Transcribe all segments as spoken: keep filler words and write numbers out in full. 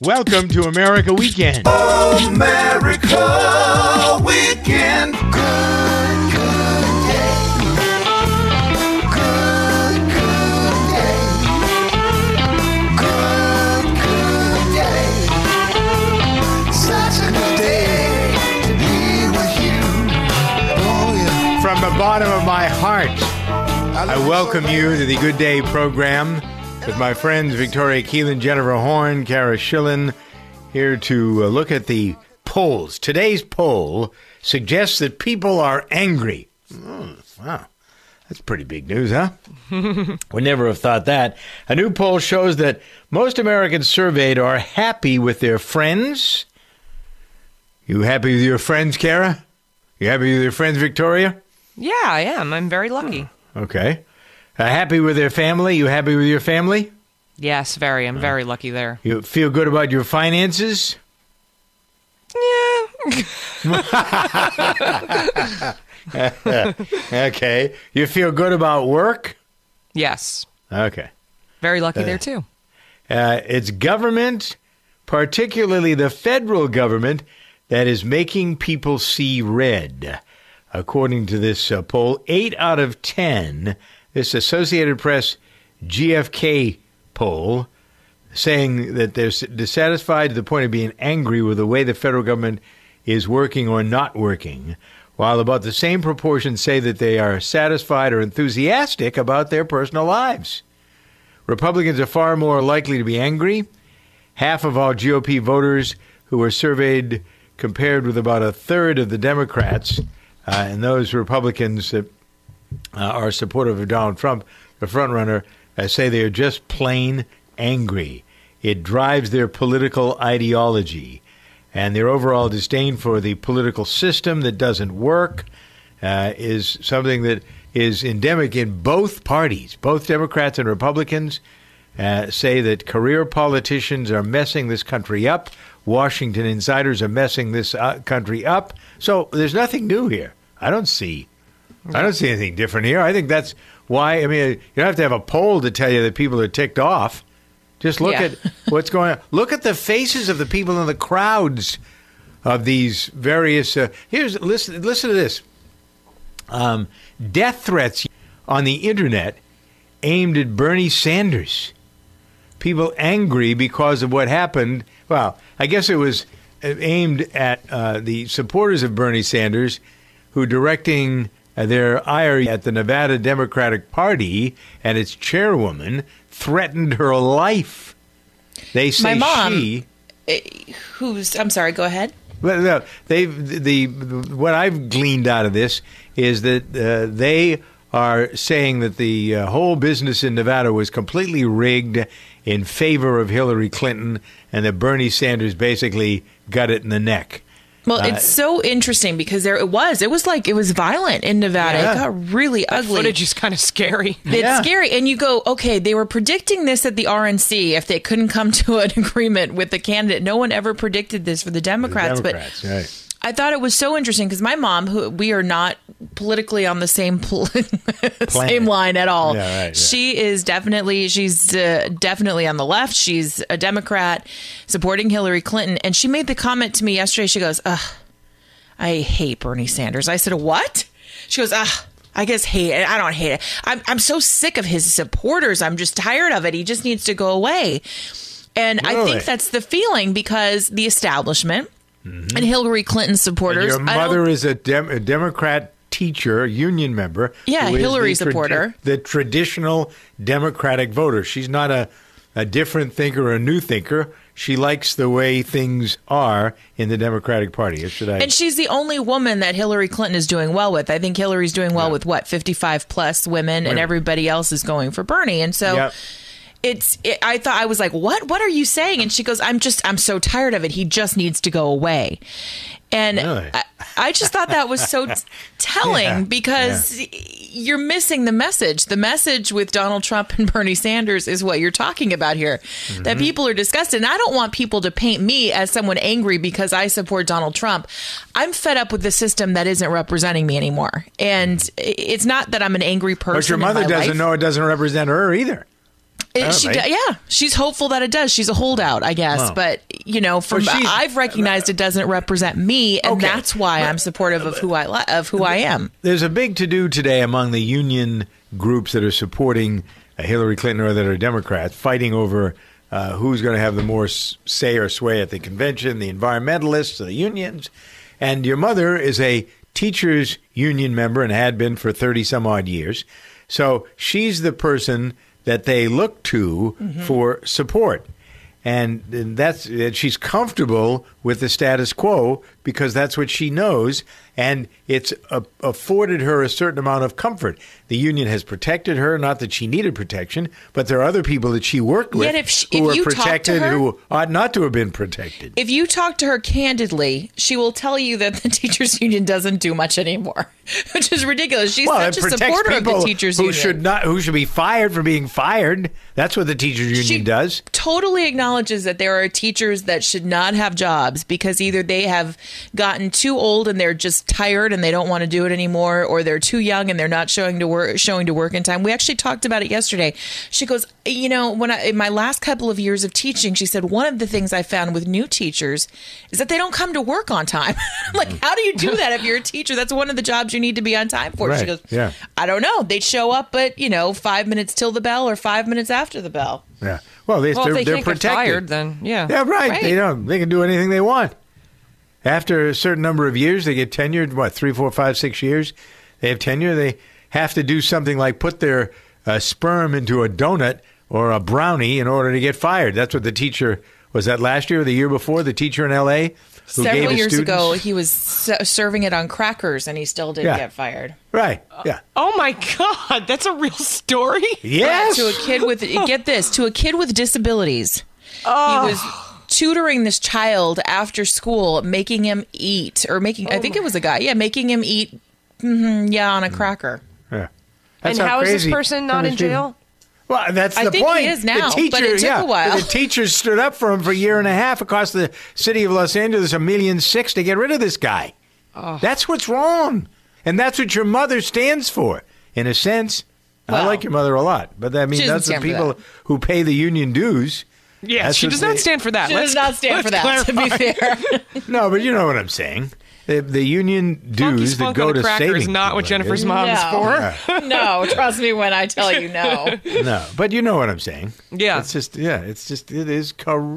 Welcome to America Weekend. America Weekend. Good, good day. Good, good day. Good, good day. Such a good day to be with you. Oh, yeah. From the bottom of my heart, I welcome you to the Good Day program with my friends Victoria Keelan, Jennifer Horn, Kara Schillen, here to uh, look at the polls. Today's poll suggests that people are angry. Oh, wow. That's pretty big news, huh? Would never have thought that. A new poll shows that most Americans surveyed are happy with their friends. You happy with your friends, Kara? You happy with your friends, Victoria? Yeah, I am. I'm very lucky. Oh, okay. Uh, happy with their family? You happy with your family? Yes, very. I'm very lucky there. You feel good about your finances? Yeah. Okay. You feel good about work? Yes. Okay. Very lucky there, too. Uh, it's government, particularly the federal government, that is making people see red. According to this uh, poll, eight out of ten, this Associated Press G F K poll, saying that they're dissatisfied to the point of being angry with the way the federal government is working or not working, while about the same proportion say that they are satisfied or enthusiastic about their personal lives. Republicans are far more likely to be angry. Half of all G O P voters who were surveyed, compared with about a third of the Democrats, uh, and those Republicans that uh, are supportive of Donald Trump, the frontrunner, uh, say they are just plain angry. It drives their political ideology and their overall disdain for the political system that doesn't work uh, is something that is endemic in both parties. Both Democrats and Republicans uh, say that career politicians are messing this country up. Washington insiders are messing this uh, country up. So there's nothing new here. I don't see I don't see anything different here. I think that's why, I mean, you don't have to have a poll to tell you that people are ticked off. Just look Yeah. at what's going on. Look at the faces of the people in the crowds of these various. Uh, here's listen. Listen to this. Um, death threats on the internet aimed at Bernie Sanders. People angry because of what happened. Well, I guess it was aimed at uh, the supporters of Bernie Sanders, who directing their ire at the Nevada Democratic Party and its chairwoman threatened her life. They say My mom, she, who's, I'm sorry, go ahead. well, no, they the, the what I've gleaned out of this is that uh, they are saying that the uh, whole business in Nevada was completely rigged in favor of Hillary Clinton, and that Bernie Sanders basically got it in the neck. Well, it's so interesting because there it was. It was like it was violent in Nevada. Yeah. It got really That ugly. footage is kind of scary. It's Yeah. scary. And you go, okay, they were predicting this at the R N C if they couldn't come to an agreement with the candidate. No one ever predicted this for the Democrats. The Democrats, but right. I thought it was so interesting because my mom, who we are not politically on the same pol- same line at all. Yeah, right, yeah. She is definitely she's uh, definitely on the left. She's a Democrat supporting Hillary Clinton, and she made the comment to me yesterday. She goes, "Ugh, I hate Bernie Sanders." I said, "What?" She goes, "Ugh, I guess hate it. I don't hate it. I'm I'm so sick of his supporters. I'm just tired of it. He just needs to go away." And I Really? think that's the feeling because the establishment. Mm-hmm. And Hillary Clinton supporters. And your I don't- mother is a, Dem- a Democrat teacher, union member. Yeah, who is Hillary the tradi- supporter. the traditional Democratic voter. She's not a, a different thinker or a new thinker. She likes the way things are in the Democratic Party. Or should I? And she's the only woman that Hillary Clinton is doing well with. I think Hillary's doing well Yeah. with what, fifty-five plus women, and Women. everybody else is going for Bernie. And so Yep. it's, it, I thought, I was like, what, what are you saying? And she goes, I'm just, I'm so tired of it. He just needs to go away. And Really? I, I just thought that was so t- telling Yeah. because you're missing the message. The message with Donald Trump and Bernie Sanders is what you're talking about here, Mm-hmm. that people are disgusted. And I don't want people to paint me as someone angry because I support Donald Trump. I'm fed up with the system that isn't representing me anymore. And it's not that I'm an angry person. but your in mother my doesn't life. know it doesn't represent her either. It- Oh, she right. do- yeah, she's hopeful that it does. She's a holdout, I guess. Oh. But you know, from Well, she's- I've recognized it doesn't represent me, and Okay. that's why I'm supportive of who I li- of who I am. There's a big to-do today among the union groups that are supporting uh, Hillary Clinton or that are Democrats, fighting over uh, who's going to have the more s- say or sway at the convention, the environmentalists, the unions. And your mother is a teachers union member and had been for thirty some odd years. So she's the person that they look to Mm-hmm. for support. And, and that's and she's comfortable with the status quo because that's what she knows, and it's a, afforded her a certain amount of comfort. The union has protected her, not that she needed protection, but there are other people that she worked with Yet if she- who if are you talk to protected her- who ought not to have been protected. If you talk to her candidly, she will tell you that the teachers union doesn't do much anymore, which is ridiculous. She's well, such it a protects supporter of people the teachers who union. should not, who should be fired for being fired. That's what the teachers union She does. totally acknowledges that there are teachers that should not have jobs because either they have gotten too old and they're just tired and they don't want to do it anymore, or they're too young and they're not showing to work showing to work in time. We actually talked about it yesterday. She goes, you know, when I in my last couple of years of teaching, she said one of the things I found with new teachers is that they don't come to work on time. I'm like, how do you do that if you're a teacher? That's one of the jobs you need to be on time for. She Right, goes, yeah. I don't know. They'd show up at, you know, five minutes till the bell or five minutes after the bell. Yeah. Well, they, Well, they're, if they they're can't protected. get fired, then yeah. Yeah, right. Right. They don't. They can do anything they want. After a certain number of years, they get tenured. What, three, four, five, six years? They have tenure. They have to do something like put their uh, sperm into a donut or a brownie in order to get fired. That's what the teacher was. That last year or the year before? The teacher in L A who gave Several his years students- ago, he was se- serving it on crackers, and he still didn't Yeah. get fired. Right. Yeah. Oh my God, that's a real story. Yes. To a kid with get this to a kid with disabilities. Oh. He was tutoring this child after school, making him eat, or making I think it was a guy, yeah, making him eat, mhm, yeah, on a cracker. Yeah. And That's how is this crazy person not some in of these people- jail? Well, that's I the think he point. is now, the teacher, but it took yeah, a while. The teachers stood up for him for a year and a half. It cost the city of Los Angeles a million six to get rid of this guy. That's what's wrong, and that's what your mother stands for. In a sense, I Well, like your mother a lot, but I mean she that's doesn't the stand for people who pay the union dues. Yes, That's she what does they- not stand for that. She Let's- does not stand for let's that, to be clarify. fair. No, but you know what I'm saying. The, the union Funky dues that spunk go on to the cracker saving is not what people, I Jennifer's guess. mom is No. for. No, trust me when I tell you no. No, but you know what I'm saying. Yeah. It's just, yeah, it's just, it is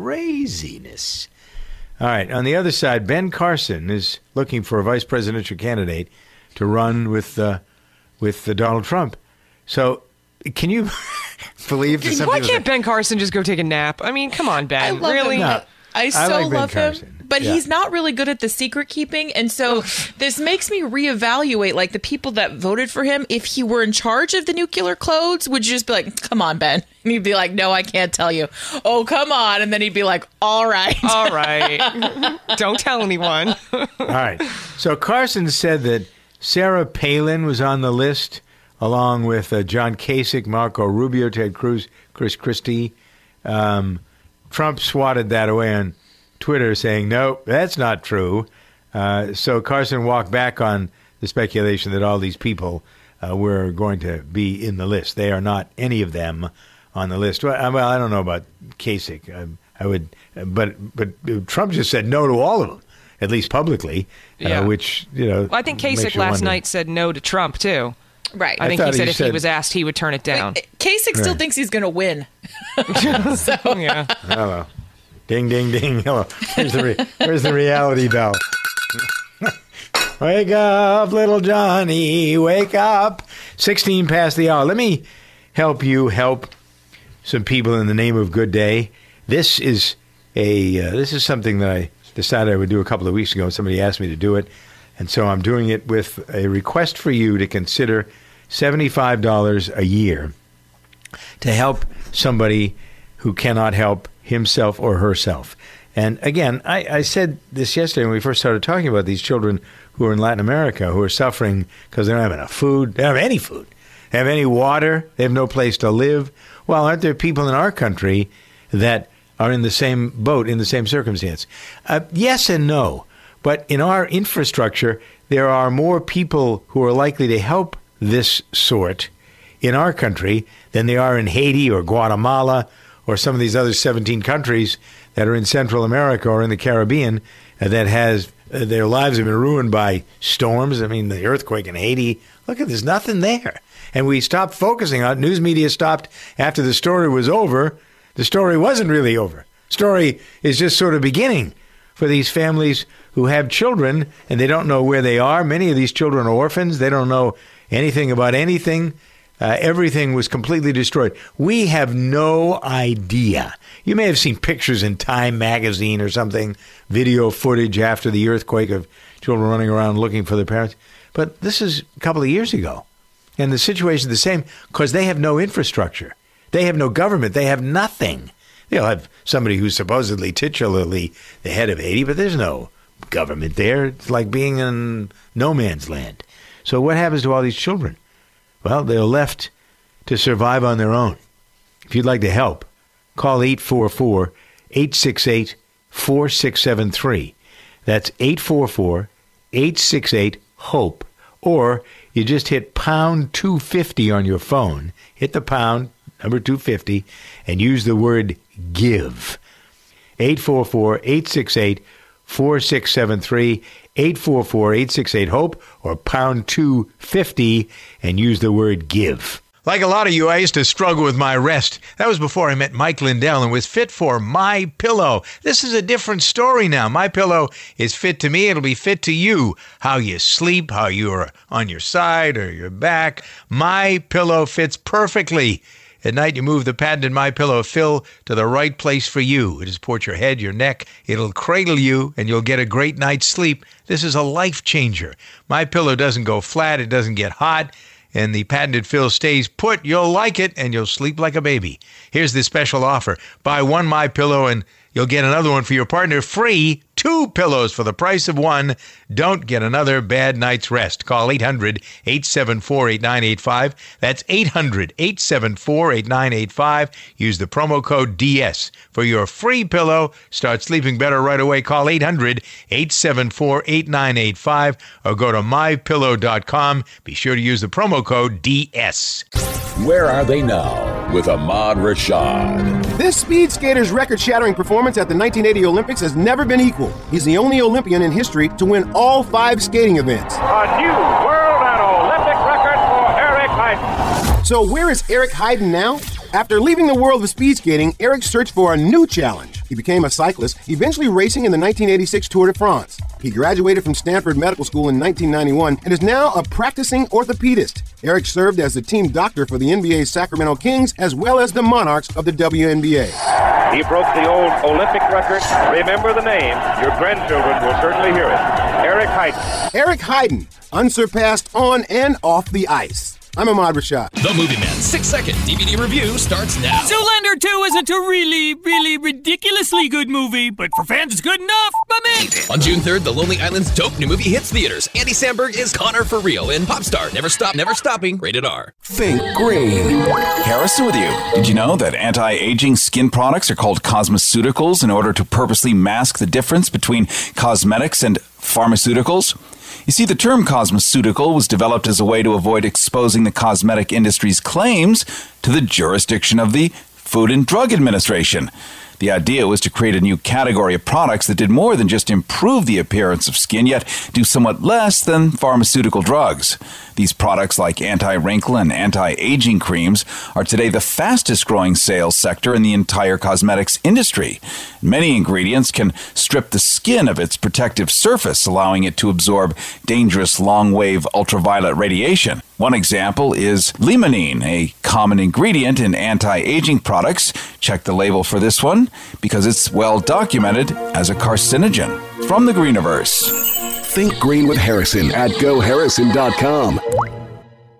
craziness. All right. On the other side, Ben Carson is looking for a vice presidential candidate to run with, uh, with uh, Donald Trump. So can you believe that some Why people can't say- Ben Carson just go take a nap? I mean, come on, Ben. I love really? him. No. I I so like Ben love him, Carson. but Yeah. he's not really good at the secret keeping, and so this makes me reevaluate like the people that voted for him. If he were in charge of the nuclear codes, would you just be like, "Come on, Ben"? And he'd be like, "No, I can't tell you." "Oh, come on," and then he'd be like, "All right." All right. Don't tell anyone. All right. So Carson said that Sarah Palin was on the list, along with uh, John Kasich, Marco Rubio, Ted Cruz, Chris Christie. Um, Trump swatted that away on Twitter, saying, no, that's not true. Uh, so Carson walked back on the speculation that all these people uh, were going to be in the list. They are not any of them on the list. Well, I, well, I don't know about Kasich. I, I would, but but Trump just said no to all of them, at least publicly, Yeah. uh, which, you know. Well, I think makes Kasich you last wonder. night said no to Trump, too. Right. I think thought he said he if he said- was asked, he would turn it down. Kasich still Right. thinks he's going to win. Yeah. Hello. Ding, ding, ding. Hello. Where's the, re- where's the reality bell? Wake up, little Johnny. Wake up. sixteen past the hour. Let me help you help some people in the name of Good Day. This is a uh, this is something that I decided I would do a couple of weeks ago. Somebody asked me to do it. And so I'm doing it with a request for you to consider seventy-five dollars a year to help somebody who cannot help himself or herself. And again, I, I said this yesterday when we first started talking about these children who are in Latin America who are suffering because they don't have enough food. They don't have any food. They have any water. They have no place to live. Well, aren't there people in our country that are in the same boat, in the same circumstance? Uh, yes and no. But in our infrastructure, there are more people who are likely to help this sort in our country than they are in Haiti or Guatemala or some of these other seventeen countries that are in Central America or in the Caribbean uh, that has uh, their lives have been ruined by storms. I mean, the earthquake in Haiti. Look at there's nothing there. And we stopped focusing on it. News media stopped after the story was over. The story wasn't really over. Story is just sort of beginning for these families who have children and they don't know where they are. Many of these children are orphans. They don't know anything about anything. Uh, everything was completely destroyed. We have no idea. You may have seen pictures in Time magazine or something, video footage after the earthquake of children running around looking for their parents. But this is a couple of years ago. And the situation is the same because they have no infrastructure. They have no government. They have nothing. They'll have somebody who's supposedly titularly the head of Haiti, but there's no government there. It's like being in no man's land. So what happens to all these children? Well, they're left to survive on their own. If you'd like to help, call eight four four, eight six eight, four six seven three. That's eight four four, eight six eight, HOPE. Or you just hit pound two fifty on your phone. Hit the pound, number two fifty, and use the word GIVE. eight four four, eight six eight, four six seven three. eight four four, eight six eight, HOPE or pound two fifty and use the word GIVE. Like a lot of you, I used to struggle with my rest. That was before I met Mike Lindell and was fit for MyPillow. This is a different story now. MyPillow is fit to me. It'll be fit to you. How you sleep, how you're on your side or your back. MyPillow fits perfectly. At night, you move the patented MyPillow fill to the right place for you. It'll support your head, your neck. It'll cradle you, and you'll get a great night's sleep. This is a life changer. MyPillow doesn't go flat. It doesn't get hot. And the patented fill stays put. You'll like it, and you'll sleep like a baby. Here's the special offer. Buy one MyPillow, and you'll get another one for your partner free. Two pillows for the price of one. Don't get another bad night's rest. Call eight hundred, eight seven four, eight nine eight five. That's eight hundred, eight seven four, eight nine eight five. Use the promo code D S for your free pillow. Start sleeping better right away. Call eight hundred, eight seven four, eight nine eight five or go to my pillow dot com. Be sure to use the promo code D S. Where are they now with Ahmad Rashad? This speed skater's record-shattering performance at the nineteen eighty Olympics has never been equal. He's the only Olympian in history to win all five skating events. A new world and Olympic record for Eric Heiden. So where is Eric Heiden now? After leaving the world of speed skating, Eric searched for a new challenge. He became a cyclist, eventually racing in the nineteen eighty-six Tour de France. He graduated from Stanford Medical School in nineteen ninety-one and is now a practicing orthopedist. Eric served as the team doctor for the N B A's Sacramento Kings as well as the Monarchs of the W N B A. He broke the old Olympic record. Remember the name. Your grandchildren will certainly hear it. Eric Heiden. Eric Heiden, unsurpassed on and off the ice. I'm Ahmad Rashad. The Movie Man six-second D V D review starts now. Zoolander two isn't a really, really ridiculously good movie, but for fans it's good enough. Amazing! On June third, The Lonely Island's dope new movie hits theaters. Andy Samberg is Connor for real in Popstar. Never Stop, Never Stopping, rated R. Think green. Harrison with you. Did you know that anti-aging skin products are called cosmeceuticals in order to purposely mask the difference between cosmetics and pharmaceuticals? You see, the term cosmeceutical was developed as a way to avoid exposing the cosmetic industry's claims to the jurisdiction of the Food and Drug Administration. The idea was to create a new category of products that did more than just improve the appearance of skin, yet do somewhat less than pharmaceutical drugs. These products, like anti-wrinkle and anti-aging creams, are today the fastest growing sales sector in the entire cosmetics industry. Many ingredients can strip the skin of its protective surface, allowing it to absorb dangerous long-wave ultraviolet radiation. One example is limonene, a common ingredient in anti-aging products. Check the label for this one because it's well documented as a carcinogen. From the Greeniverse. Think green with Harrison at go harrison dot com.